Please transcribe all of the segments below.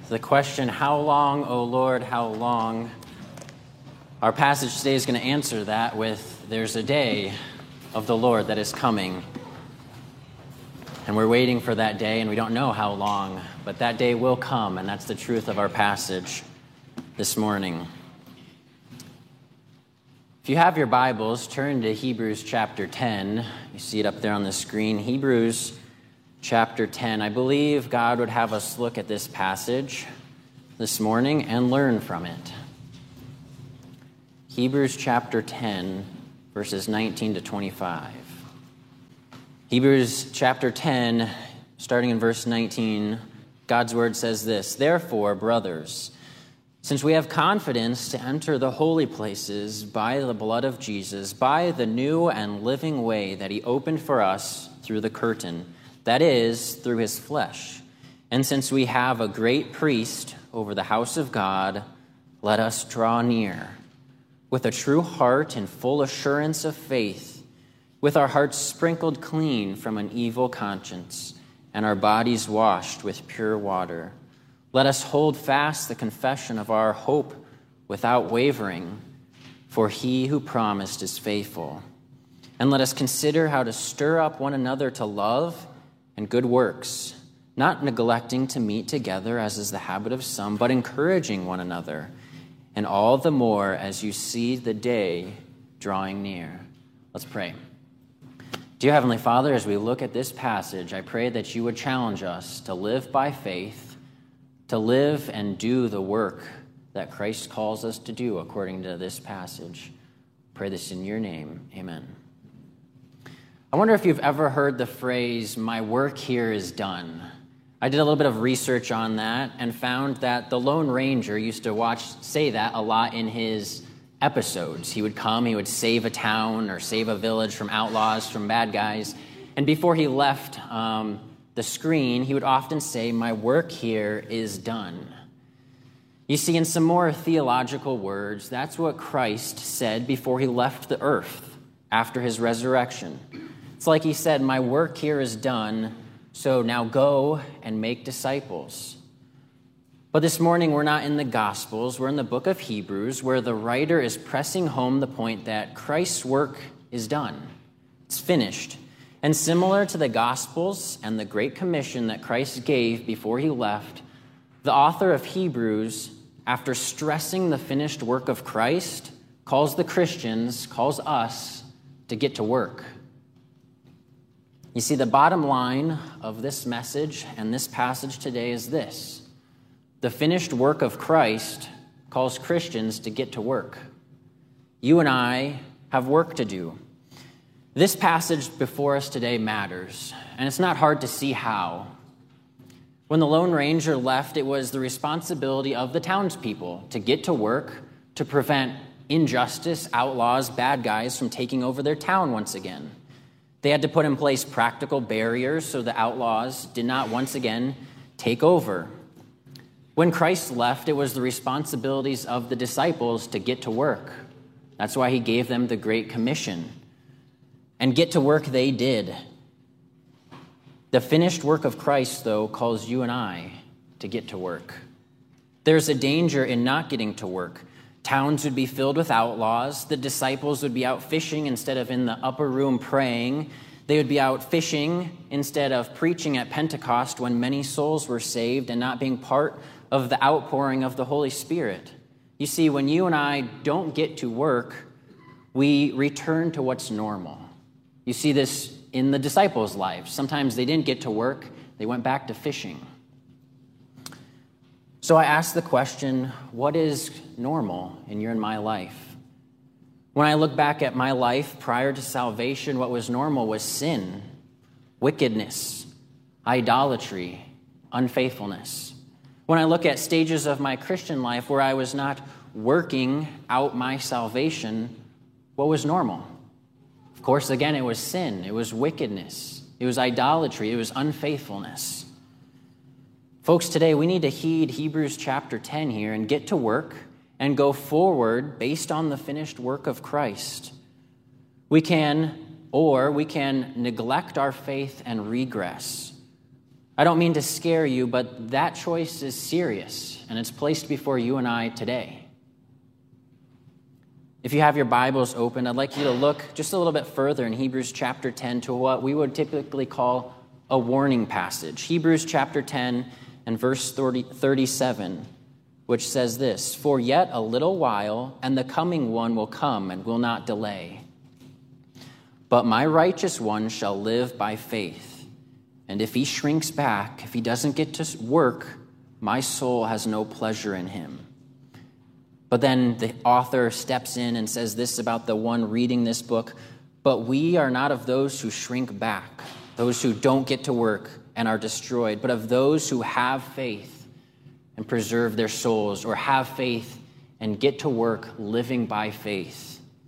The question, how long, O Lord, how long? Our passage today is going to answer that with, there's a day of the Lord that is coming. And we're waiting for that day, and we don't know how long, but that day will come, and that's the truth of our passage this morning. If you have your Bibles, turn to Hebrews chapter 10. You see it up there on the screen. Hebrews chapter 10. I believe God would have us look at this passage this morning and learn from it. Hebrews chapter 10, verses 19 to 25. Hebrews chapter 10, starting in verse 19, God's word says this: "Therefore, brothers, since we have confidence to enter the holy places by the blood of Jesus, by the new and living way that he opened for us through the curtain, that is, through his flesh. And since we have a great priest over the house of God, let us draw near with a true heart and full assurance of faith, with our hearts sprinkled clean from an evil conscience and our bodies washed with pure water. Let us hold fast the confession of our hope without wavering, for he who promised is faithful. And let us consider how to stir up one another to love and good works, not neglecting to meet together as is the habit of some, but encouraging one another, and all the more as you see the day drawing near." Let's pray. Dear Heavenly Father, as we look at this passage, I pray that you would challenge us to live by faith, to live and do the work that Christ calls us to do according to this passage. I pray this in your name. Amen. I wonder if you've ever heard the phrase, "my work here is done." I did a little bit of research on that and found that the Lone Ranger used to say that a lot in his episodes. He would come, he would save a town or save a village from outlaws, from bad guys, and before he left the screen, he would often say, "my work here is done." You see, in some more theological words, that's what Christ said before he left the earth after his resurrection. It's like he said, "my work here is done, so now go and make disciples." But this morning, we're not in the Gospels, we're in the book of Hebrews, where the writer is pressing home the point that Christ's work is done. It's finished. And similar to the Gospels and the Great Commission that Christ gave before he left, the author of Hebrews, after stressing the finished work of Christ, calls us to get to work. You see, the bottom line of this message and this passage today is this: the finished work of Christ calls Christians to get to work. You and I have work to do. This passage before us today matters, and it's not hard to see how. When the Lone Ranger left, it was the responsibility of the townspeople to get to work to prevent injustice, outlaws, bad guys from taking over their town once again. They had to put in place practical barriers so the outlaws did not once again take over. When Christ left, it was the responsibilities of the disciples to get to work. That's why he gave them the Great Commission. And get to work they did. The finished work of Christ, though, calls you and I to get to work. There's a danger in not getting to work. Towns would be filled with outlaws. The disciples would be out fishing instead of in the upper room praying. They would be out fishing instead of preaching at Pentecost when many souls were saved and not being part of the outpouring of the Holy Spirit. You see, when you and I don't get to work, we return to what's normal. You see this in the disciples' lives. Sometimes they didn't get to work. They went back to fishing. So I ask the question, what is normal in your and my life? When I look back at my life prior to salvation, what was normal was sin, wickedness, idolatry, unfaithfulness. When I look at stages of my Christian life where I was not working out my salvation, what was normal? Of course, again, it was sin, it was wickedness, it was idolatry, it was unfaithfulness. Folks, today we need to heed Hebrews chapter 10 here and get to work and go forward based on the finished work of Christ. We can neglect our faith and regress. I don't mean to scare you, but that choice is serious, and it's placed before you and I today. If you have your Bibles open, I'd like you to look just a little bit further in Hebrews chapter 10 to what we would typically call a warning passage. Hebrews chapter 10 and verse 37, which says this, "For yet a little while, and the coming one will come and will not delay. But my righteous one shall live by faith. And if he shrinks back, if he doesn't get to work, my soul has no pleasure in him." But then the author steps in and says this about the one reading this book, "But we are not of those who shrink back, those who don't get to work and are destroyed, but of those who have faith and preserve their souls, or have faith and get to work living by faith."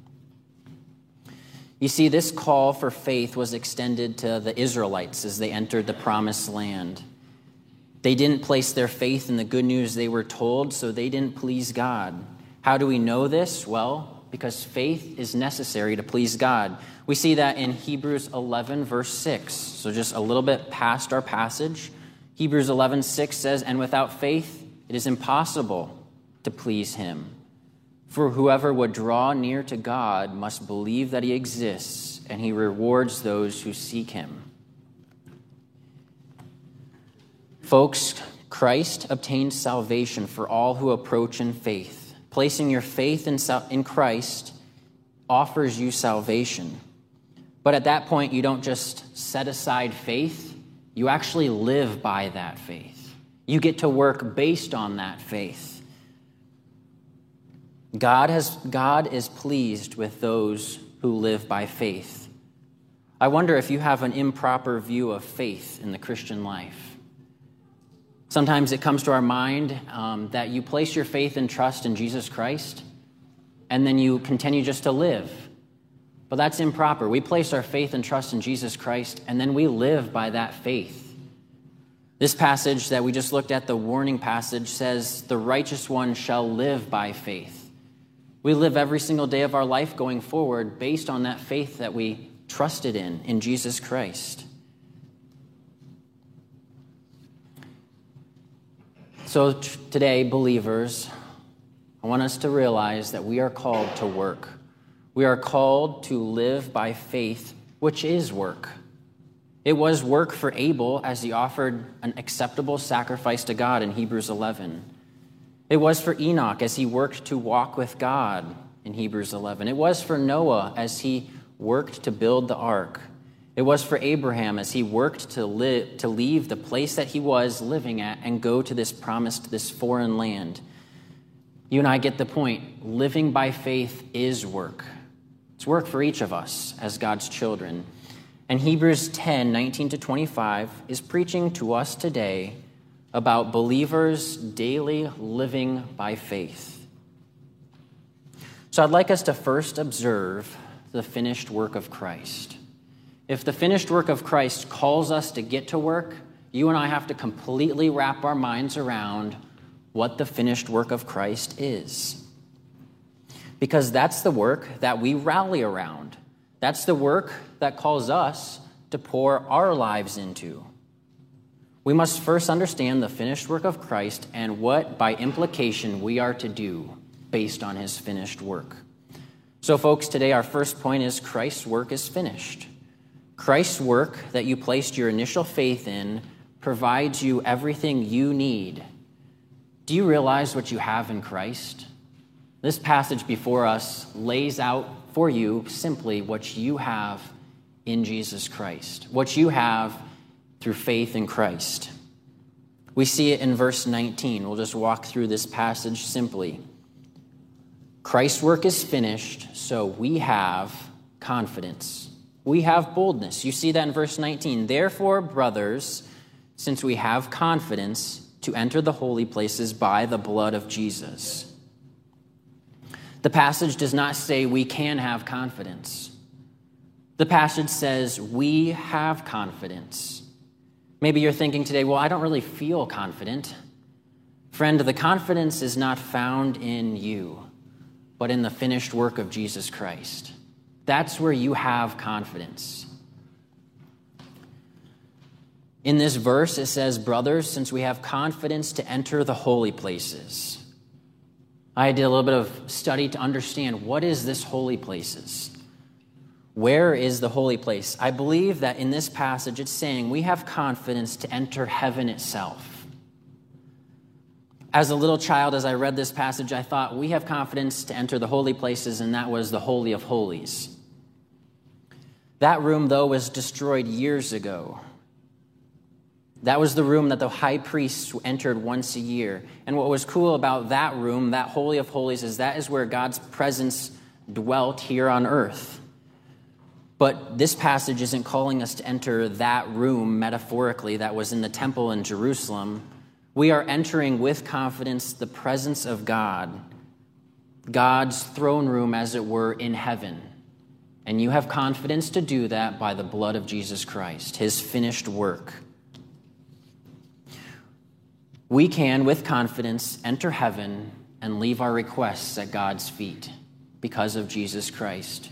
You see, this call for faith was extended to the Israelites as they entered the promised land. They didn't place their faith in the good news they were told, so they didn't please God. How do we know this? Well, because faith is necessary to please God. We see that in Hebrews 11, verse 6. So just a little bit past our passage. Hebrews 11:6 says, "And without faith it is impossible to please him. For whoever would draw near to God must believe that he exists, and he rewards those who seek him." Folks, Christ obtained salvation for all who approach in faith. Placing your faith in Christ offers you salvation. But at that point, you don't just set aside faith, you actually live by that faith. You get to work based on that faith. God is pleased with those who live by faith. I wonder if you have an improper view of faith in the Christian life. Sometimes it comes to our mind that you place your faith and trust in Jesus Christ, and then you continue just to live. But that's improper. We place our faith and trust in Jesus Christ, and then we live by that faith. This passage that we just looked at, the warning passage, says, "The righteous one shall live by faith." We live every single day of our life going forward based on that faith that we trusted in Jesus Christ. So today, believers, I want us to realize that we are called to work. We are called to live by faith, which is work. It was work for Abel as he offered an acceptable sacrifice to God in Hebrews 11. It was for Enoch as he worked to walk with God in Hebrews 11. It was for Noah as he worked to build the ark. It was for Abraham as he worked to leave the place that he was living at and go to this foreign land. You and I get the point. Living by faith is work. It's work for each of us as God's children. And Hebrews 10, 19 to 25 is preaching to us today about believers daily living by faith. So I'd like us to first observe the finished work of Christ. If the finished work of Christ calls us to get to work, you and I have to completely wrap our minds around what the finished work of Christ is. Because that's the work that we rally around. That's the work that calls us to pour our lives into. We must first understand the finished work of Christ and what, by implication, we are to do based on his finished work. So, folks, today our first point is Christ's work is finished. Christ's work that you placed your initial faith in provides you everything you need. Do you realize what you have in Christ? This passage before us lays out for you simply what you have in Jesus Christ, what you have through faith in Christ. We see it in verse 19. We'll just walk through this passage simply. Christ's work is finished, so we have confidence. We have boldness. You see that in verse 19. Therefore, brothers, since we have confidence to enter the holy places by the blood of Jesus. The passage does not say we can have confidence. The passage says we have confidence. Maybe you're thinking today, well, I don't really feel confident. Friend, the confidence is not found in you, but in the finished work of Jesus Christ. That's where you have confidence. In this verse, it says, brothers, since we have confidence to enter the holy places. I did a little bit of study to understand, what is this holy places? Where is the holy place? I believe that in this passage, it's saying we have confidence to enter heaven itself. As a little child, as I read this passage, I thought we have confidence to enter the holy places, and that was the Holy of Holies. That room, though, was destroyed years ago. That was the room that the high priest entered once a year. And what was cool about that room, that Holy of Holies, is that is where God's presence dwelt here on earth. But this passage isn't calling us to enter that room metaphorically that was in the temple in Jerusalem. We are entering with confidence the presence of God, God's throne room, as it were, in heaven. And you have confidence to do that by the blood of Jesus Christ, his finished work. We can, with confidence, enter heaven and leave our requests at God's feet because of Jesus Christ.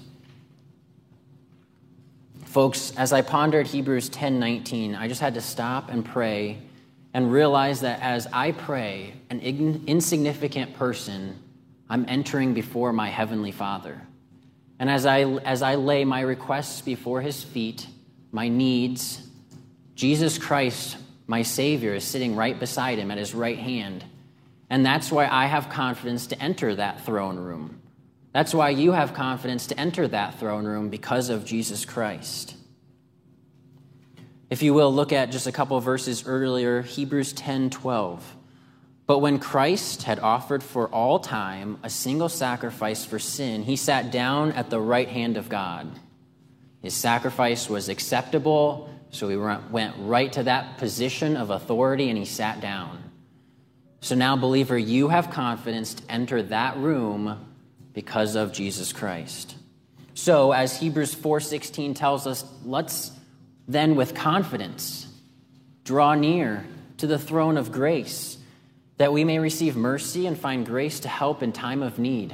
Folks, as I pondered Hebrews 10:19, I just had to stop and pray and realize that as I pray, an insignificant person, I'm entering before my Heavenly Father. And as I lay my requests before his feet, my needs, Jesus Christ, my Savior, is sitting right beside him at his right hand. And that's why I have confidence to enter that throne room. That's why you have confidence to enter that throne room, because of Jesus Christ. If you will, look at just a couple of verses earlier, Hebrews 10:12. But when Christ had offered for all time a single sacrifice for sin, he sat down at the right hand of God. His sacrifice was acceptable, so he went right to that position of authority and he sat down. So now, believer, you have confidence to enter that room because of Jesus Christ. So, as Hebrews 4:16 tells us, let's then with confidence draw near to the throne of grace, that we may receive mercy and find grace to help in time of need.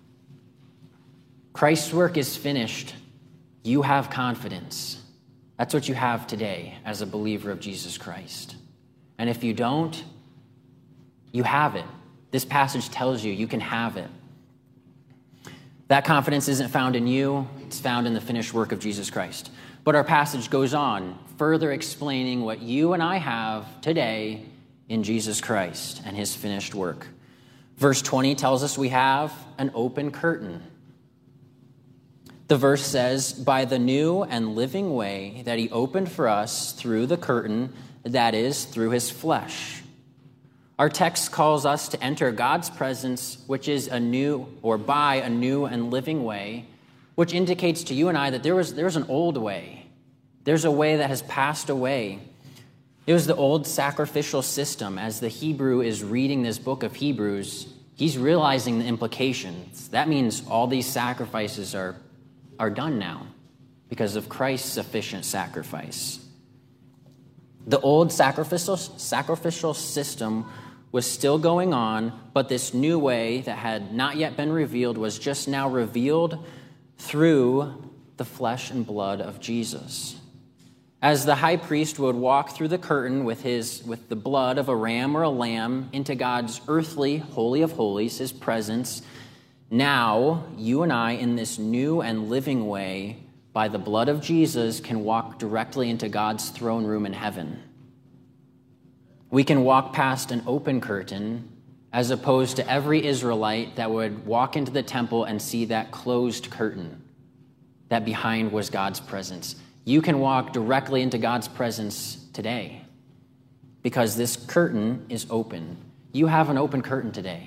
Christ's work is finished. You have confidence. That's what you have today as a believer of Jesus Christ. And if you don't, you have it. This passage tells you can have it. That confidence isn't found in you. It's found in the finished work of Jesus Christ. But our passage goes on, further explaining what you and I have today in Jesus Christ and his finished work. Verse 20 tells us we have an open curtain. The verse says, by the new and living way that he opened for us through the curtain, that is, through his flesh. Our text calls us to enter God's presence, which is by a new and living way, which indicates to you and I that there's an old way. There's a way that has passed away. It was the old sacrificial system. As the Hebrew is reading this book of Hebrews, he's realizing the implications. That means all these sacrifices are done now because of Christ's sufficient sacrifice. The old sacrificial system was still going on, but this new way that had not yet been revealed was just now revealed through the flesh and blood of Jesus. As the high priest would walk through the curtain with the blood of a ram or a lamb into God's earthly holy of holies, his presence, now you and I, in this new and living way, by the blood of Jesus, can walk directly into God's throne room in heaven. We can walk past an open curtain, as opposed to every Israelite that would walk into the temple and see that closed curtain, that behind was God's presence. You can walk directly into God's presence today because this curtain is open. You have an open curtain today.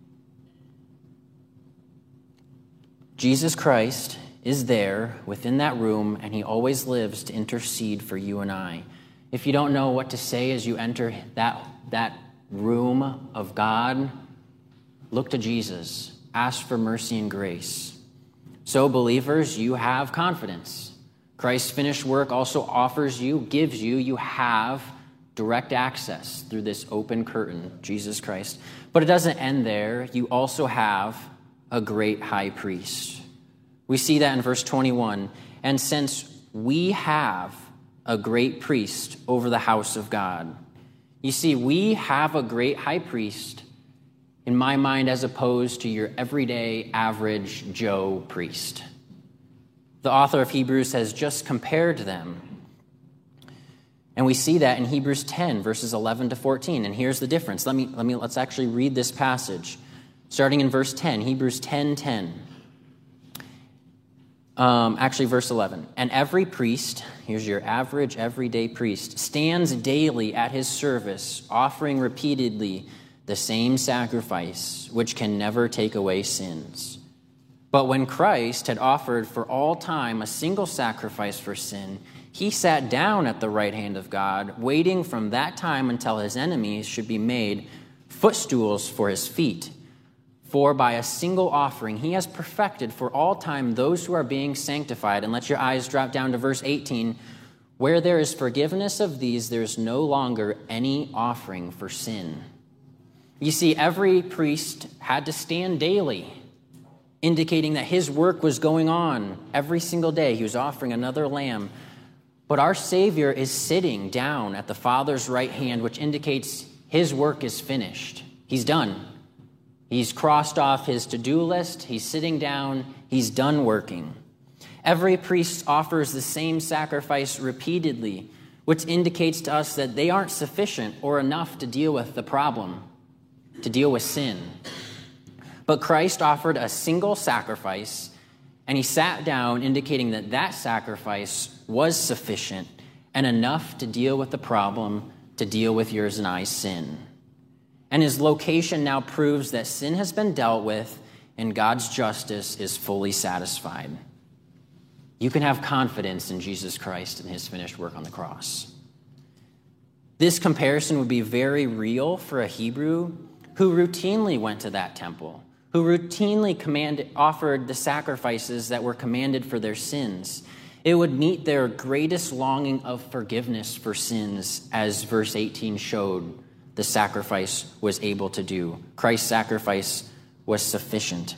Jesus Christ is there within that room, and he always lives to intercede for you and I. If you don't know what to say as you enter that room of God, look to Jesus. Ask for mercy and grace. So, believers, you have confidence. Christ's finished work also gives you have direct access through this open curtain, Jesus Christ. But it doesn't end there. You also have a great high priest. We see that in verse 21. And since we have a great priest over the house of God. You see, we have a great high priest, in my mind, as opposed to your everyday average Joe priest. The author of Hebrews has just compared them. And we see that in Hebrews 10, verses 11 to 14. And here's the difference. Let's actually read this passage. Starting in verse 10, Hebrews 10:10. Verse 11. And every priest, here's your average everyday priest, stands daily at his service, offering repeatedly the same sacrifice, which can never take away sins. But when Christ had offered for all time a single sacrifice for sin, he sat down at the right hand of God, waiting from that time until his enemies should be made footstools for his feet. For by a single offering he has perfected for all time those who are being sanctified. And let your eyes drop down to verse 18. Where there is forgiveness of these, there is no longer any offering for sin. You see, every priest had to stand daily, indicating that his work was going on every single day. He was offering another lamb. But our Savior is sitting down at the Father's right hand, which indicates his work is finished. He's done. He's crossed off his to-do list. He's sitting down. He's done working. Every priest offers the same sacrifice repeatedly, which indicates to us that they aren't sufficient or enough to deal with the problem, to deal with sin. But Christ offered a single sacrifice, and he sat down, indicating that that sacrifice was sufficient and enough to deal with the problem, to deal with yours and I's sin. And his location now proves that sin has been dealt with and God's justice is fully satisfied. You can have confidence in Jesus Christ and his finished work on the cross. This comparison would be very real for a Hebrew who routinely went to that temple, who routinely offered the sacrifices that were commanded for their sins. It would meet their greatest longing of forgiveness for sins, as verse 18 showed the sacrifice was able to do. Christ's sacrifice was sufficient.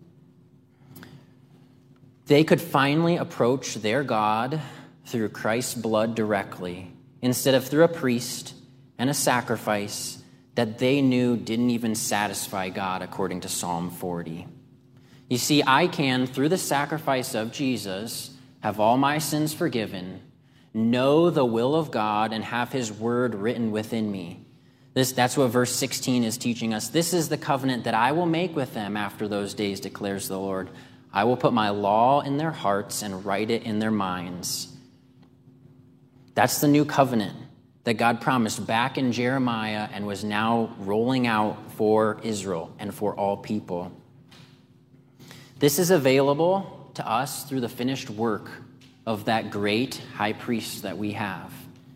They could finally approach their God through Christ's blood directly, instead of through a priest and a sacrifice that they knew didn't even satisfy God, according to Psalm 40. You see, I can, through the sacrifice of Jesus, have all my sins forgiven, know the will of God, and have his word written within me. That's what verse 16 is teaching us. This is the covenant that I will make with them after those days, declares the Lord. I will put my law in their hearts and write it in their minds. That's the new covenant that God promised back in Jeremiah and was now rolling out for Israel and for all people. This is available to us through the finished work of that great high priest that we have.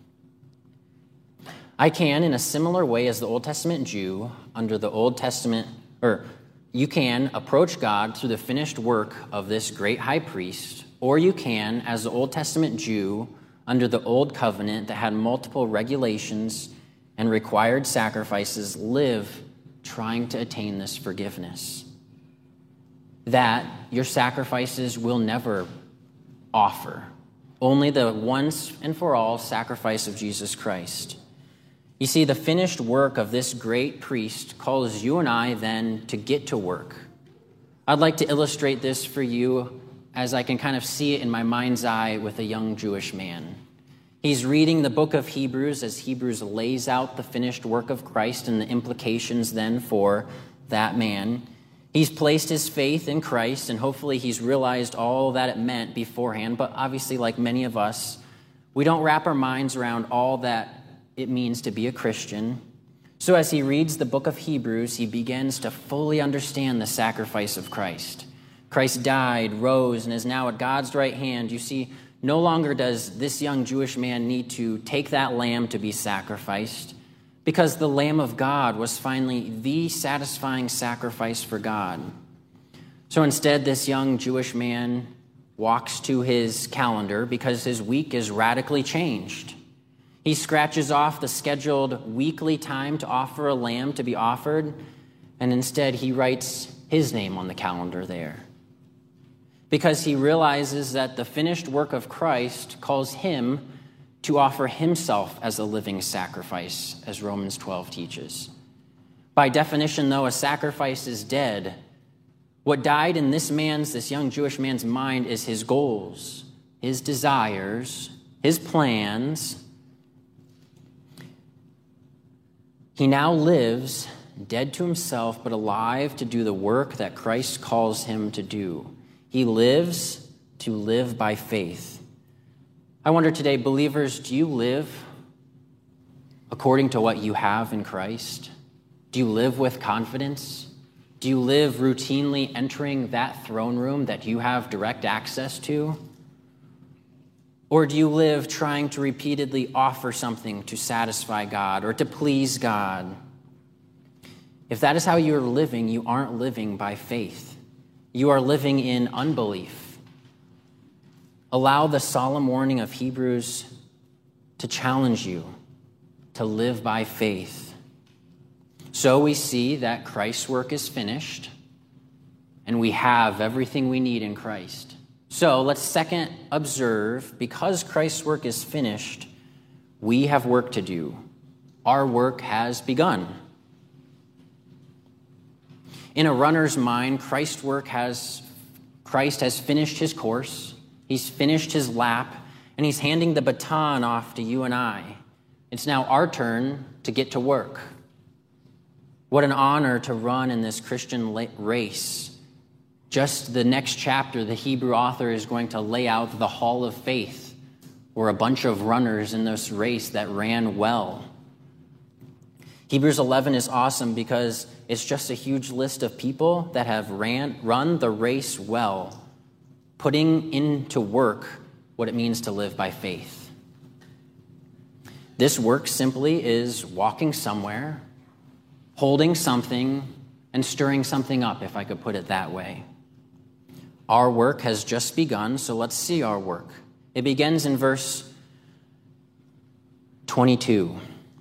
I can, in a similar way as the Old Testament Jew, under the Old Testament, you can approach God through the finished work of this great high priest, or you can, as the Old Testament Jew, under the Old Covenant that had multiple regulations and required sacrifices, live trying to attain this forgiveness. That your sacrifices will never offer. Only the once and for all sacrifice of Jesus Christ. You see, the finished work of this great priest calls you and I then to get to work. I'd like to illustrate this for you as I can kind of see it in my mind's eye with a young Jewish man. He's reading the book of Hebrews as Hebrews lays out the finished work of Christ and the implications then for that man. He's placed his faith in Christ, and hopefully he's realized all that it meant beforehand. But obviously, like many of us, we don't wrap our minds around all that it means to be a Christian. So as he reads the book of Hebrews, he begins to fully understand the sacrifice of Christ. Christ died, rose, and is now at God's right hand. You see, no longer does this young Jewish man need to take that lamb to be sacrificed, because the Lamb of God was finally the satisfying sacrifice for God. So instead, this young Jewish man walks to his calendar because his week is radically changed. He scratches off the scheduled weekly time to offer a lamb to be offered, and instead he writes his name on the calendar there. Because he realizes that the finished work of Christ calls him to offer himself as a living sacrifice, as Romans 12 teaches. By definition, though, a sacrifice is dead. What died in this young Jewish man's mind is his goals, his desires, his plans. He now lives, dead to himself, but alive to do the work that Christ calls him to do. He lives to live by faith. I wonder today, believers, do you live according to what you have in Christ? Do you live with confidence? Do you live routinely entering that throne room that you have direct access to? Or do you live trying to repeatedly offer something to satisfy God or to please God? If that is how you're living, you aren't living by faith. You are living in unbelief. Allow the solemn warning of Hebrews to challenge you to live by faith. So we see that Christ's work is finished, and we have everything we need in Christ. So let's second observe, because Christ's work is finished, we have work to do. Our work has begun. In a runner's mind, Christ has finished his course. He's finished his lap, and he's handing the baton off to you and I. It's now our turn to get to work. What an honor to run in this Christian race. Just the next chapter, the Hebrew author is going to lay out the hall of faith, or a bunch of runners in this race that ran well. Hebrews 11 is awesome because it's just a huge list of people that have run the race well, putting into work what it means to live by faith. This work simply is walking somewhere, holding something, and stirring something up, if I could put it that way. Our work has just begun, so let's see our work. It begins in verse 22.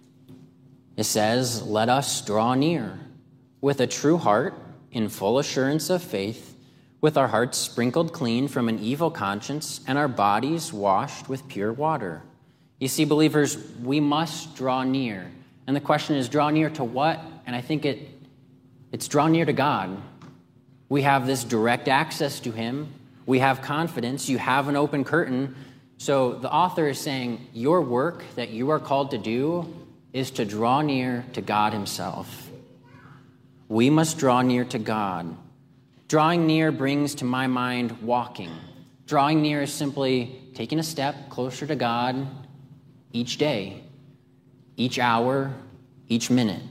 It says, "Let us draw near with a true heart in full assurance of faith, with our hearts sprinkled clean from an evil conscience and our bodies washed with pure water." You see, believers, we must draw near. And the question is, draw near to what? And I think it's draw near to God. We have this direct access to him. We have confidence. You have an open curtain. So the author is saying, your work that you are called to do is to draw near to God himself. We must draw near to God. Drawing near brings to my mind walking. Drawing near is simply taking a step closer to God each day, each hour, each minute.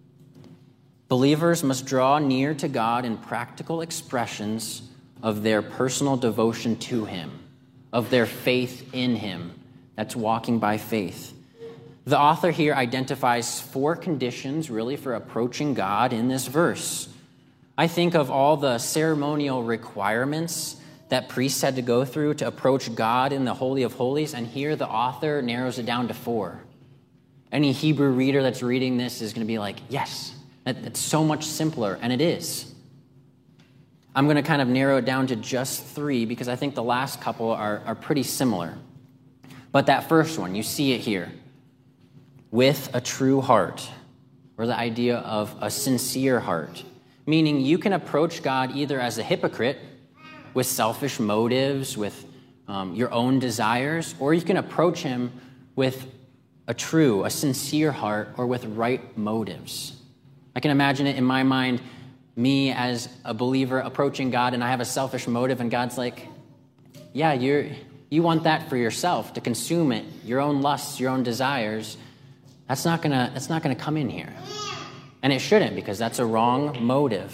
Believers must draw near to God in practical expressions of their personal devotion to him, of their faith in him. That's walking by faith. The author here identifies 4 conditions really for approaching God in this verse. I think of all the ceremonial requirements that priests had to go through to approach God in the Holy of Holies, and here the author narrows it down to 4. Any Hebrew reader that's reading this is going to be like, yes, that's so much simpler, and it is. I'm going to kind of narrow it down to just 3 because I think the last couple are pretty similar. But that first one, you see it here. With a true heart, or the idea of a sincere heart, meaning you can approach God either as a hypocrite with selfish motives, with your own desires, or you can approach him with a sincere heart, or with right motives. I can imagine it in my mind, me as a believer approaching God, and I have a selfish motive, and God's like, yeah, you want that for yourself, to consume it, your own lusts, your own desires. That's not gonna come in here. And it shouldn't, because that's a wrong motive.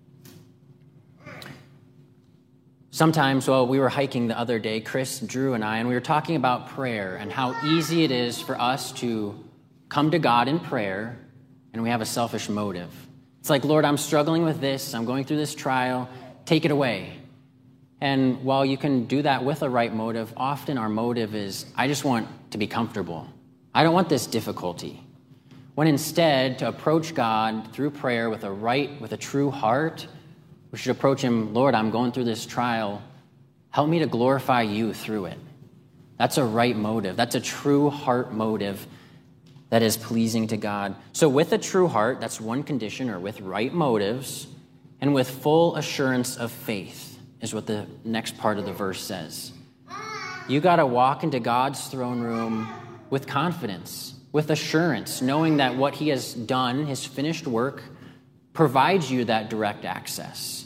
Sometimes, we were hiking the other day, Chris, Drew, and I, and we were talking about prayer and how easy it is for us to come to God in prayer and we have a selfish motive. It's like, Lord, I'm struggling with this. I'm going through this trial. Take it away. And while you can do that with a right motive, often our motive is, I just want to be comfortable. I don't want this difficulty. When instead, to approach God through prayer with a true heart, we should approach him, Lord, I'm going through this trial. Help me to glorify you through it. That's a right motive. That's a true heart motive that is pleasing to God. So with a true heart, that's one condition, or with right motives, and with full assurance of faith is what the next part of the verse says. You got to walk into God's throne room with confidence, with assurance, knowing that what he has done, his finished work, provides you that direct access.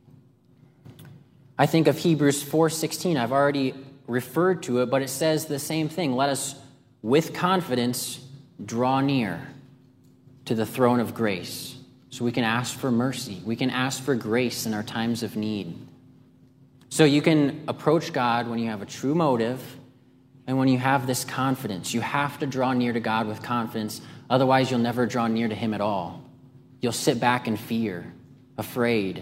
I think of Hebrews 4:16. I've already referred to it, but it says the same thing. Let us, with confidence, draw near to the throne of grace so we can ask for mercy. We can ask for grace in our times of need. So you can approach God when you have a true motive and when you have this confidence. You have to draw near to God with confidence. Otherwise, you'll never draw near to him at all. You'll sit back in fear, afraid.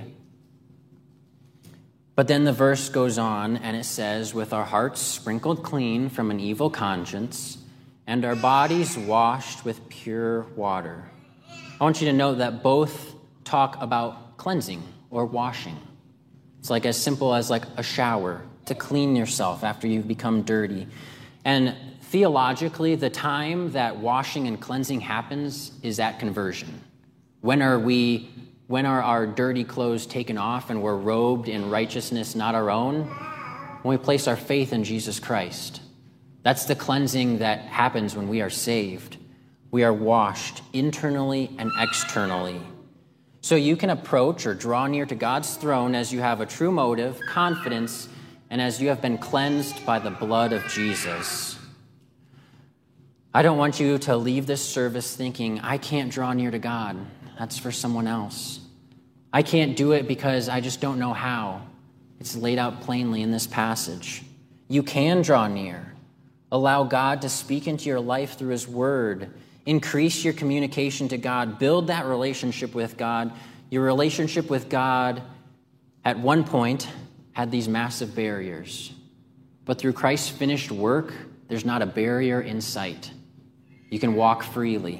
But then the verse goes on and it says, with our hearts sprinkled clean from an evil conscience and our bodies washed with pure water. I want you to note that both talk about cleansing or washing. It's like as simple as like a shower to clean yourself after you've become dirty. And theologically, the time that washing and cleansing happens is at conversion. When are our dirty clothes taken off and we're robed in righteousness not our own? When we place our faith in Jesus Christ. That's the cleansing that happens when we are saved. We are washed internally and externally. So you can approach or draw near to God's throne as you have a true motive, confidence, and as you have been cleansed by the blood of Jesus. I don't want you to leave this service thinking, I can't draw near to God. That's for someone else. I can't do it because I just don't know how. It's laid out plainly in this passage. You can draw near. Allow God to speak into your life through his word. Increase your communication to God. Build that relationship with God. Your relationship with God at one point had these massive barriers. But through Christ's finished work, there's not a barrier in sight. You can walk freely.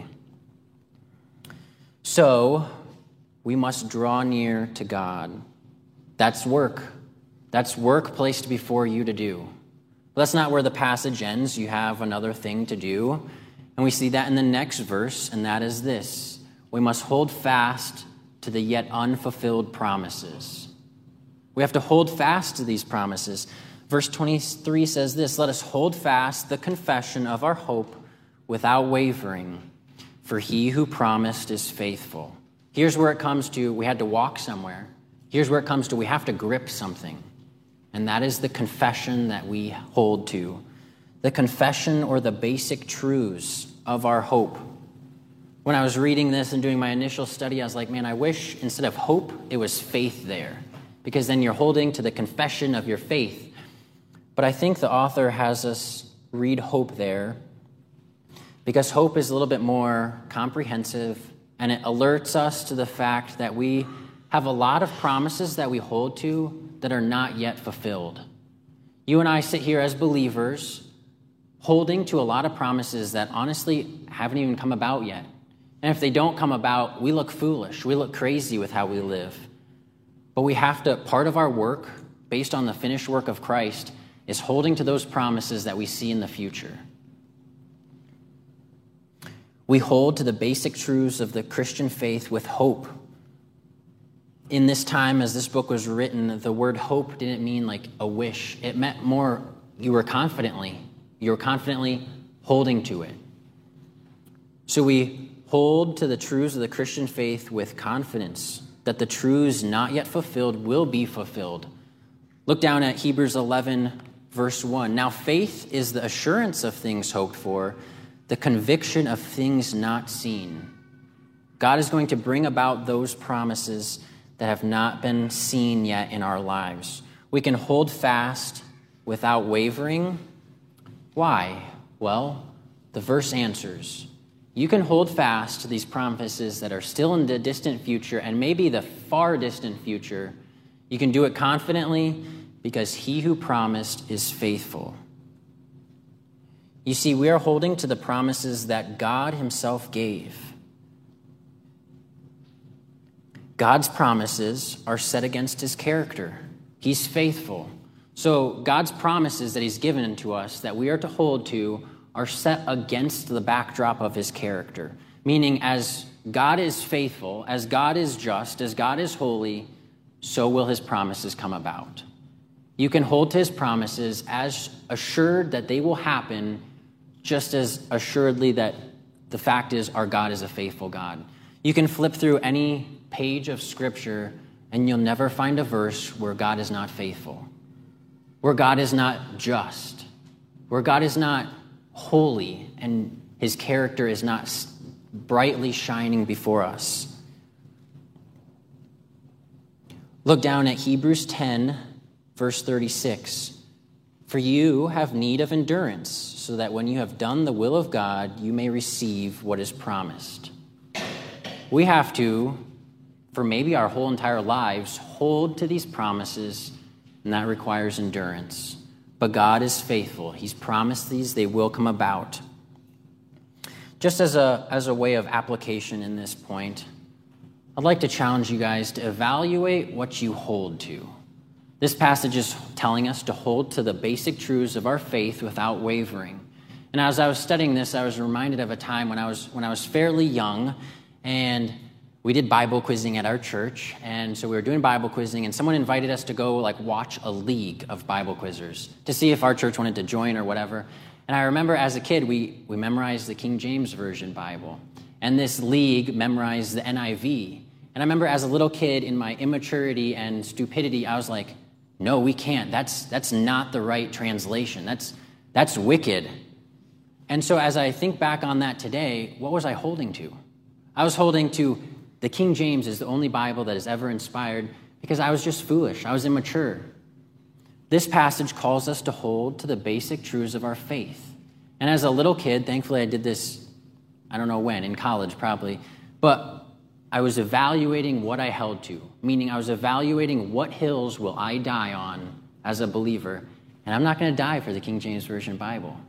So, we must draw near to God. That's work. That's work placed before you to do. But that's not where the passage ends. You have another thing to do. And we see that in the next verse, and that is this. We must hold fast to the yet unfulfilled promises. We have to hold fast to these promises. Verse 23 says this, let us hold fast the confession of our hope without wavering, for he who promised is faithful. Here's where it comes to, we had to walk somewhere. Here's where it comes to, we have to grip something. And that is the confession that we hold to. The confession or the basic truths of our hope. When I was reading this and doing my initial study, I was like, man, I wish instead of hope, it was faith there. Because then you're holding to the confession of your faith. But I think the author has us read hope there because hope is a little bit more comprehensive and it alerts us to the fact that we have a lot of promises that we hold to that are not yet fulfilled. You and I sit here as believers holding to a lot of promises that honestly haven't even come about yet. And if they don't come about, we look foolish. We look crazy with how we live. But we have to, part of our work, based on the finished work of Christ, is holding to those promises that we see in the future. We hold to the basic truths of the Christian faith with hope. In this time, as this book was written, the word hope didn't mean like a wish. It meant more you were confidently holding to it. So we hold to the truths of the Christian faith with confidence that the truths not yet fulfilled will be fulfilled. Look down at Hebrews 11, verse 1. Now faith is the assurance of things hoped for, the conviction of things not seen. God is going to bring about those promises that have not been seen yet in our lives. We can hold fast without wavering. Why? Well, the verse answers. You can hold fast to these promises that are still in the distant future and maybe the far distant future. You can do it confidently because he who promised is faithful. You see, we are holding to the promises that God himself gave. God's promises are set against his character. He's faithful. So God's promises that he's given to us that we are to hold to are set against the backdrop of his character, meaning as God is faithful, as God is just, as God is holy, so will his promises come about. You can hold to his promises as assured that they will happen, just as assuredly that the fact is our God is a faithful God. You can flip through any page of Scripture and you'll never find a verse where God is not faithful, where God is not just, where God is not holy and his character is not brightly shining before us. Look down at Hebrews 10, verse 36. For you have need of endurance, so that when you have done the will of God, you may receive what is promised. We have to, for maybe our whole entire lives, hold to these promises, and that requires endurance. But God is faithful. He's promised these, they will come about. Just as a way of application in this point, I'd like to challenge you guys to evaluate what you hold to. This passage is telling us to hold to the basic truths of our faith without wavering. And as I was studying this, I was reminded of a time when I was fairly young, and we did Bible quizzing at our church. And so we were doing Bible quizzing, and someone invited us to go watch a league of Bible quizzers to see if our church wanted to join or whatever. And I remember as a kid, we memorized the King James Version Bible, and this league memorized the NIV. And I remember as a little kid, in my immaturity and stupidity, I was like, no, we can't. That's not the right translation. That's wicked. And so as I think back on that today, what was I holding to? I was holding to the King James is the only Bible that is ever inspired because I was just foolish. I was immature. This passage calls us to hold to the basic truths of our faith. And as a little kid, thankfully I did this, I don't know when, in college probably, but I was evaluating what I held to, meaning I was evaluating what hills will I die on as a believer, and I'm not going to die for the King James Version Bible,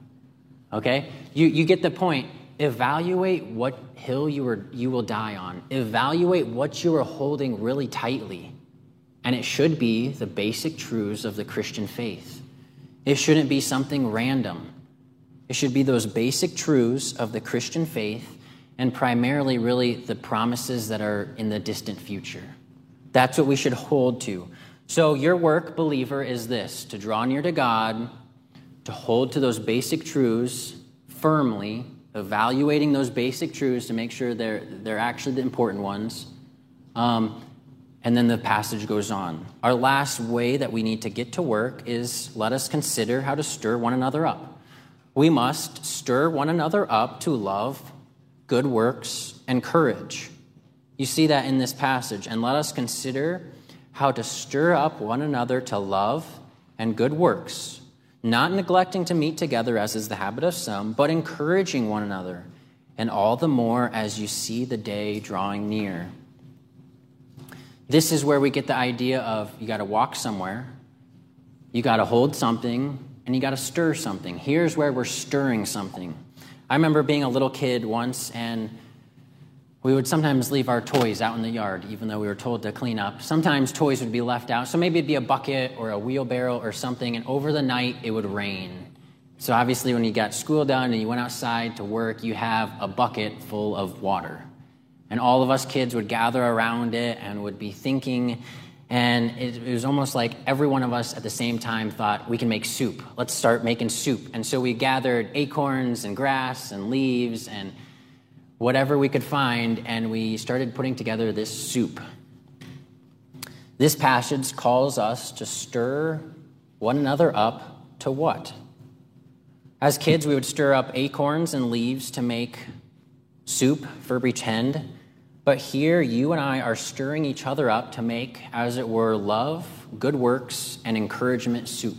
okay? You get the point. Evaluate what hill you will die on. Evaluate what you are holding really tightly, and it should be the basic truths of the Christian faith. It shouldn't be something random. It should be those basic truths of the Christian faith, and primarily really the promises that are in the distant future. That's what we should hold to. So your work, believer, is this: to draw near to God, to hold to those basic truths firmly, evaluating those basic truths to make sure they're actually the important ones. And then the passage goes on. Our last way that we need to get to work is let us consider how to stir one another up. We must stir one another up to love, good works, and courage. You see that in this passage. And let us consider how to stir up one another to love and good works, not neglecting to meet together as is the habit of some, but encouraging one another, and all the more as you see the day drawing near. This is where we get the idea of you got to walk somewhere, you got to hold something, and you got to stir something. Here's where we're stirring something. I remember being a little kid once, and we would sometimes leave our toys out in the yard, even though we were told to clean up. Sometimes toys would be left out, so maybe it'd be a bucket or a wheelbarrow or something, and over the night, it would rain. So obviously, when you got school done and you went outside to work, you have a bucket full of water. And all of us kids would gather around it and would be thinking, and it was almost like every one of us at the same time thought, we can make soup. Let's start making soup. And so we gathered acorns and grass and leaves and whatever we could find, and we started putting together this soup. This passage calls us to stir one another up to what? As kids, we would stir up acorns and leaves to make soup for pretend. But here, you and I are stirring each other up to make, as it were, love, good works, and encouragement soup.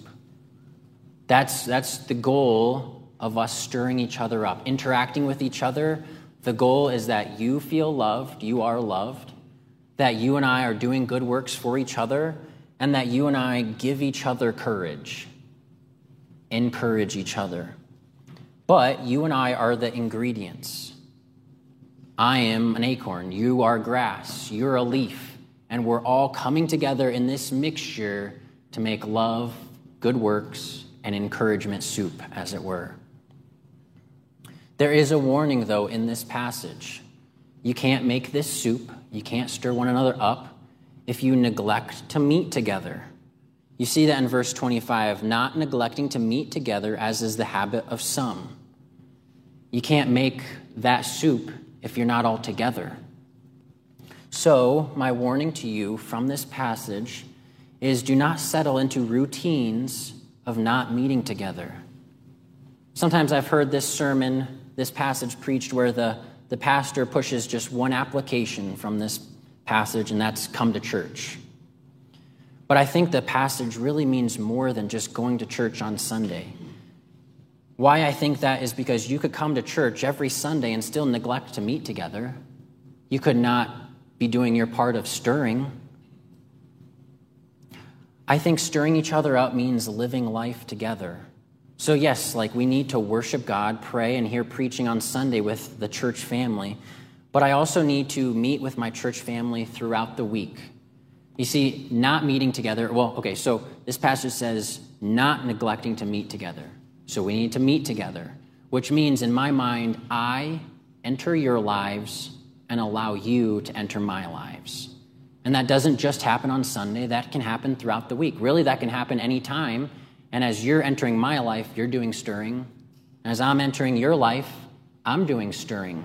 That's the goal of us stirring each other up, interacting with each other. The goal is that you feel loved, you are loved, that you and I are doing good works for each other, and that you and I give each other courage, encourage each other. But you and I are the ingredients. I am an acorn, you are grass, you're a leaf, and we're all coming together in this mixture to make love, good works, and encouragement soup, as it were. There is a warning, though, in this passage. You can't make this soup, you can't stir one another up if you neglect to meet together. You see that in verse 25, not neglecting to meet together as is the habit of some. You can't make that soup if you're not all together. So, my warning to you from this passage is do not settle into routines of not meeting together. Sometimes I've heard this passage preached where the pastor pushes just one application from this passage, and that's come to church. But I think the passage really means more than just going to church on Sunday. Why I think that is because you could come to church every Sunday and still neglect to meet together. You could not be doing your part of stirring. I think stirring each other up means living life together. So yes, we need to worship God, pray, and hear preaching on Sunday with the church family. But I also need to meet with my church family throughout the week. You see, not meeting together, so this passage says not neglecting to meet together. So we need to meet together, which means in my mind, I enter your lives and allow you to enter my lives. And that doesn't just happen on Sunday, that can happen throughout the week. Really, that can happen anytime. And as you're entering my life, you're doing stirring. As I'm entering your life, I'm doing stirring.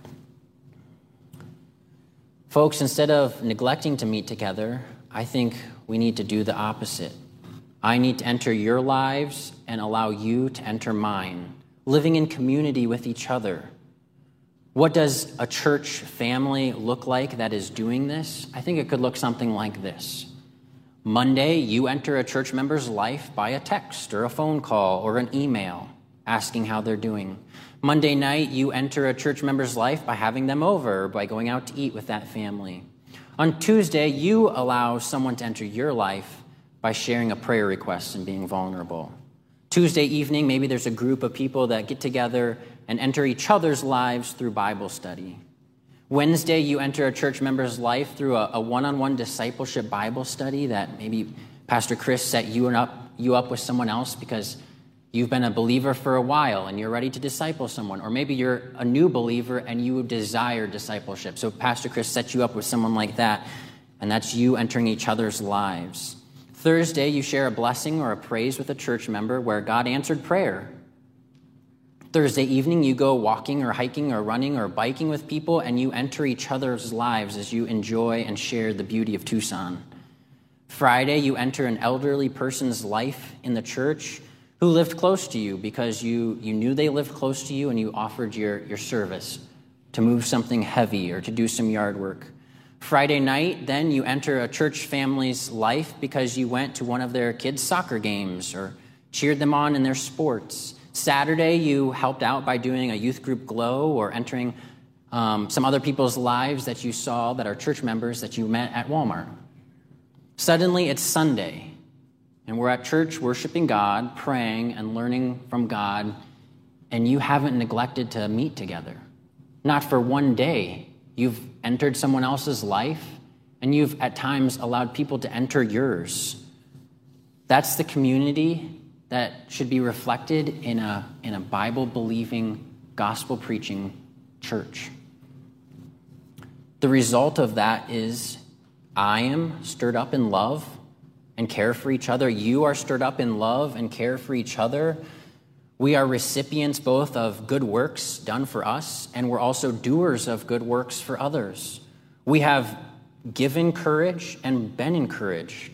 Folks, instead of neglecting to meet together, I think we need to do the opposite. I need to enter your lives and allow you to enter mine, living in community with each other. What does a church family look like that is doing this? I think it could look something like this. Monday, you enter a church member's life by a text or a phone call or an email asking how they're doing. Monday night, you enter a church member's life by having them over or by going out to eat with that family. On Tuesday, you allow someone to enter your life by sharing a prayer request and being vulnerable. Tuesday evening, maybe there's a group of people that get together and enter each other's lives through Bible study. Wednesday, you enter a church member's life through a one-on-one discipleship Bible study that maybe Pastor Chris set you up with someone else because you've been a believer for a while and you're ready to disciple someone. Or maybe you're a new believer and you desire discipleship. So Pastor Chris sets you up with someone like that, and that's you entering each other's lives. Thursday, you share a blessing or a praise with a church member where God answered prayer. Thursday evening, you go walking or hiking or running or biking with people, and you enter each other's lives as you enjoy and share the beauty of Tucson. Friday, you enter an elderly person's life in the church who lived close to you because you knew they lived close to you and you offered your service to move something heavy or to do some yard work. Friday night, then you enter a church family's life because you went to one of their kids' soccer games or cheered them on in their sports. Saturday, you helped out by doing a youth group glow or entering some other people's lives that you saw that are church members that you met at Walmart. Suddenly, it's Sunday, and we're at church worshiping God, praying and learning from God, and you haven't neglected to meet together. Not for one day. You've entered someone else's life, and you've at times allowed people to enter yours. That's the community that should be reflected in a Bible-believing, gospel-preaching church. The result of that is I am stirred up in love and care for each other. You are stirred up in love and care for each other. We are recipients both of good works done for us, and we're also doers of good works for others. We have given courage and been encouraged.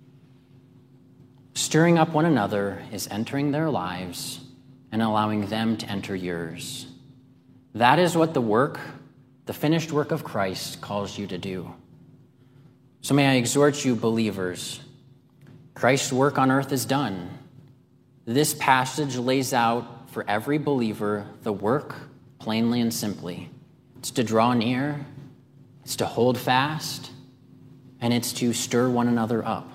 Stirring up one another is entering their lives and allowing them to enter yours. That is what the finished work of Christ calls you to do. So may I exhort you, believers, Christ's work on earth is done. This passage lays out for every believer the work plainly and simply. It's to draw near, it's to hold fast, and it's to stir one another up.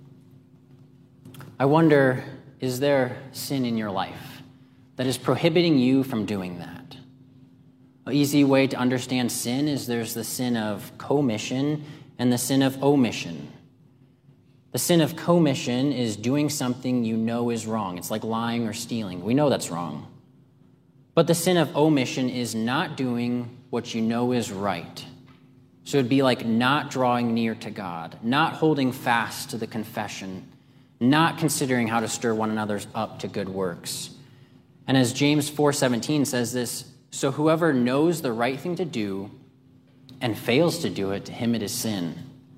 I wonder, is there sin in your life that is prohibiting you from doing that? An easy way to understand sin is there's the sin of commission and the sin of omission. The sin of commission is doing something you know is wrong. It's like lying or stealing. We know that's wrong. But the sin of omission is not doing what you know is right. So it'd be like not drawing near to God, not holding fast to the confession, not considering how to stir one another up to good works. And as James 4:17 says this, so whoever knows the right thing to do and fails to do it, to him it is sin.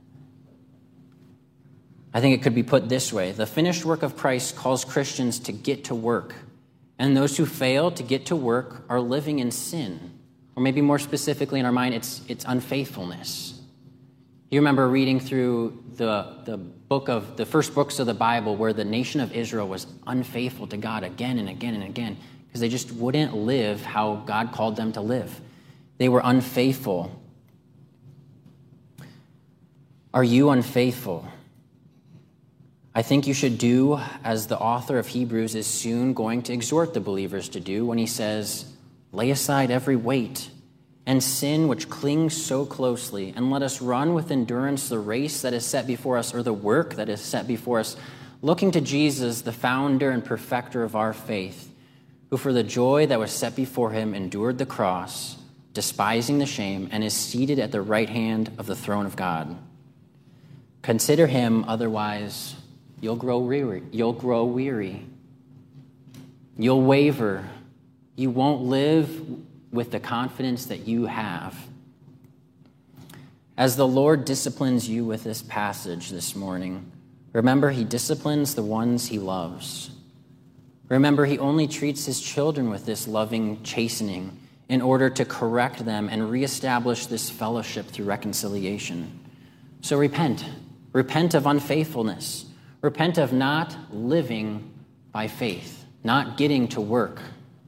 I think it could be put this way. The finished work of Christ calls Christians to get to work. And those who fail to get to work are living in sin. Or maybe more specifically in our mind, it's unfaithfulness. You remember reading through the first books of the Bible where the nation of Israel was unfaithful to God again and again and again because they just wouldn't live how God called them to live. They were unfaithful. Are you unfaithful? I think you should do as the author of Hebrews is soon going to exhort the believers to do when he says, lay aside every weight and sin which clings so closely, and let us run with endurance the race that is set before us, or the work that is set before us, looking to Jesus, the founder and perfecter of our faith, who for the joy that was set before him endured the cross, despising the shame, and is seated at the right hand of the throne of God. Consider him, otherwise you'll grow weary. You'll waver. You won't live with the confidence that you have. As the Lord disciplines you with this passage this morning, remember he disciplines the ones he loves. Remember he only treats his children with this loving chastening in order to correct them and reestablish this fellowship through reconciliation. So repent. Repent of unfaithfulness. Repent of not living by faith, not getting to work.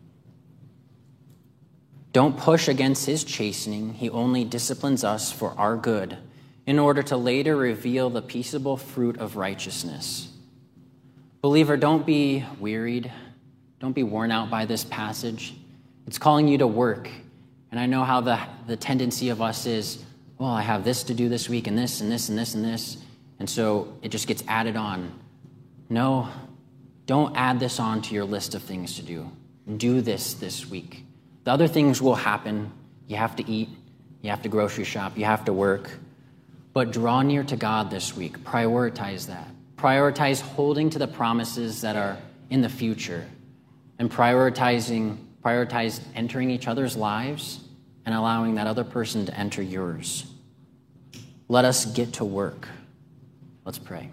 Don't push against his chastening. He only disciplines us for our good in order to later reveal the peaceable fruit of righteousness. Believer, don't be wearied. Don't be worn out by this passage. It's calling you to work. And I know how the tendency of us is, well, I have this to do this week and this and this and this and this. And so it just gets added on. No, don't add this on to your list of things to do. Do this week. The other things will happen. You have to eat. You have to grocery shop. You have to work. But draw near to God this week. Prioritize that. Prioritize holding to the promises that are in the future. And prioritize entering each other's lives and allowing that other person to enter yours. Let us get to work. Let's pray.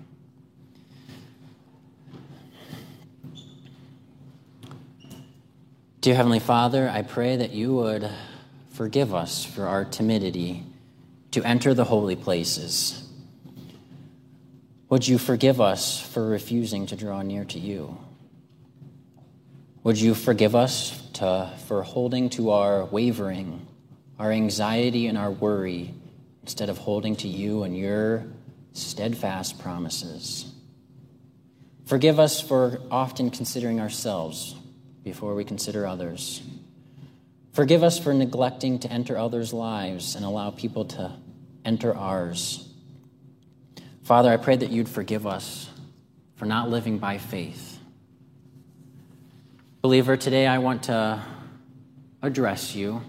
Dear Heavenly Father, I pray that you would forgive us for our timidity to enter the holy places. Would you forgive us for refusing to draw near to you? Would you forgive us for holding to our wavering, our anxiety, and our worry instead of holding to you and your steadfast promises? Forgive us for often considering ourselves before we consider others. Forgive us for neglecting to enter others' lives and allow people to enter ours. Father, I pray that you'd forgive us for not living by faith. Believer, today I want to address you.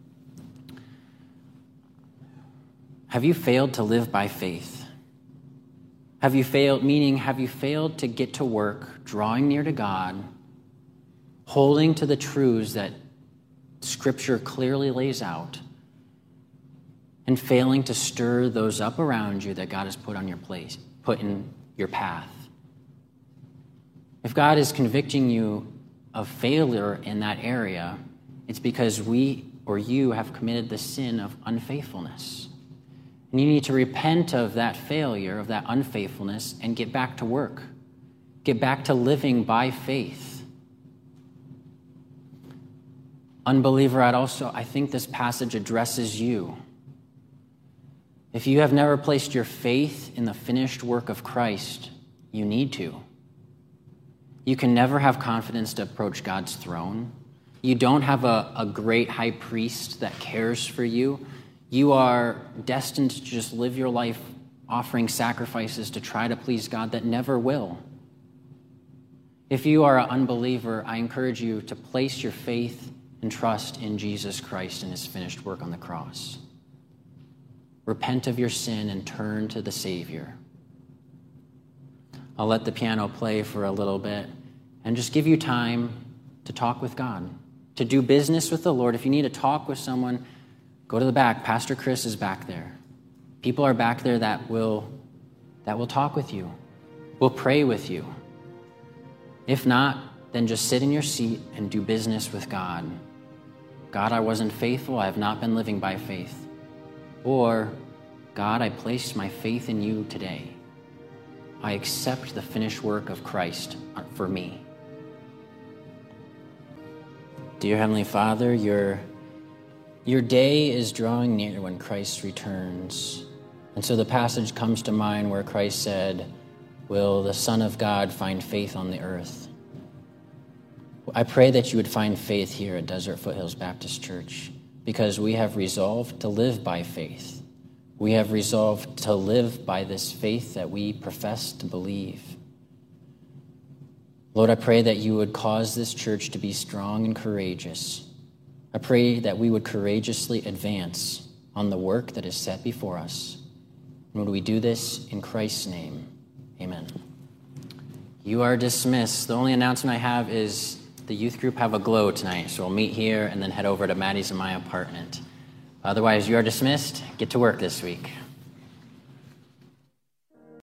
Have you failed to live by faith? Have you failed to get to work, drawing near to God, holding to the truths that Scripture clearly lays out, and failing to stir those up around you that God has put in your path? If God is convicting you of failure in that area, it's because we or you have committed the sin of unfaithfulness. And you need to repent of that failure, of that unfaithfulness, and get back to work. Get back to living by faith. Unbeliever, I think this passage addresses you. If you have never placed your faith in the finished work of Christ, you need to. You can never have confidence to approach God's throne. You don't have a great high priest that cares for you. You are destined to just live your life offering sacrifices to try to please God that never will. If you are an unbeliever, I encourage you to place your faith and trust in Jesus Christ and his finished work on the cross. Repent of your sin and turn to the Savior. I'll let the piano play for a little bit and just give you time to talk with God, to do business with the Lord. If you need to talk with someone, go to the back. Pastor Chris is back there. People are back there that will talk with you, will pray with you. If not, then just sit in your seat and do business with God. God, I wasn't faithful. I have not been living by faith. Or, God, I place my faith in you today. I accept the finished work of Christ for me. Dear Heavenly Father, your day is drawing near when Christ returns. And so the passage comes to mind where Christ said, "Will the Son of God find faith on the earth?" I pray that you would find faith here at Desert Foothills Baptist Church, because we have resolved to live by faith. We have resolved to live by this faith that we profess to believe. Lord, I pray that you would cause this church to be strong and courageous. I pray that we would courageously advance on the work that is set before us. And would we do this in Christ's name? Amen. You are dismissed. The only announcement I have is the youth group have a glow tonight, so we'll meet here and then head over to Maddie's and my apartment. Otherwise, you are dismissed. Get to work this week.